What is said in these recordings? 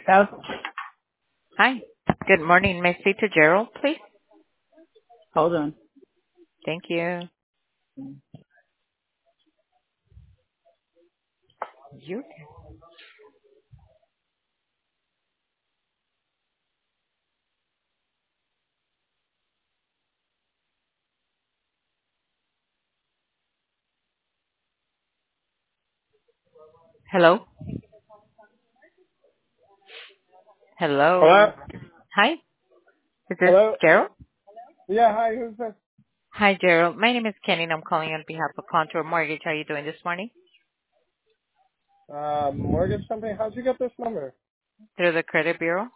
Hello? Hi. Good morning. May I speak to Gerald, please? Hold on. Thank you. You? Hello? Hello? Hello? Hi. Is this Hello? Gerald? Yeah, hi, who's this? Hi, Gerald. My name is Kenny, and I'm calling on behalf of Contour Mortgage. How are you doing this morning? Mortgage company? How'd you get this number? Through the credit bureau?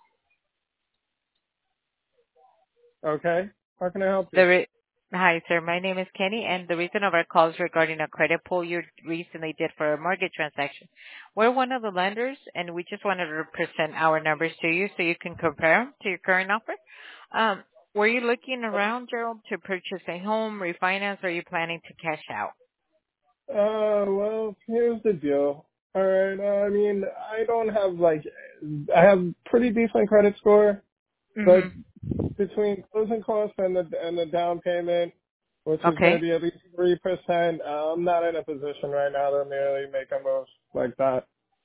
Okay. How can I help The you? re- Hi, sir. My name is Kenny, and the reason of our call is regarding a credit pull you recently did for a mortgage transaction. We're one of the lenders, and we just wanted to present our numbers to you so you can compare them to your current offer. Were you looking around, Gerald, to purchase a home, refinance, or are you planning to cash out? Well, here's the deal. Alright, I don't have, I have pretty decent credit score, but Mm-hmm. between closing costs and the down payment, which is going to Okay. be at least 3%, I'm not in a position right now to merely make a move like that.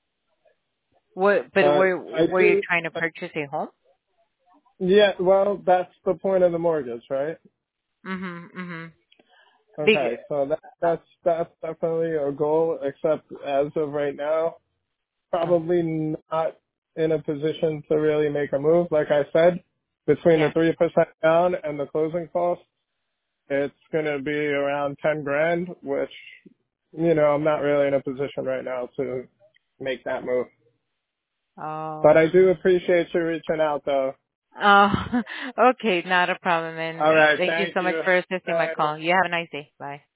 But But I were you do, trying to purchase a home? yeah, well, that's the point of the mortgage, right? Mm-hmm. Mm-hmm. Big. Okay, so that's definitely a goal. Except as of right now, Oh, probably not in a position to really make a move. Like I said, between the yeah. 3% down and the closing costs, it's going to be around 10 grand, which I'm not really in a position right now to make that move. But Oh. I do appreciate you reaching out, though. Oh. Okay. Not a problem. And All right, thank you thank so much you. for assisting my Bye. call. You have a nice day. Bye.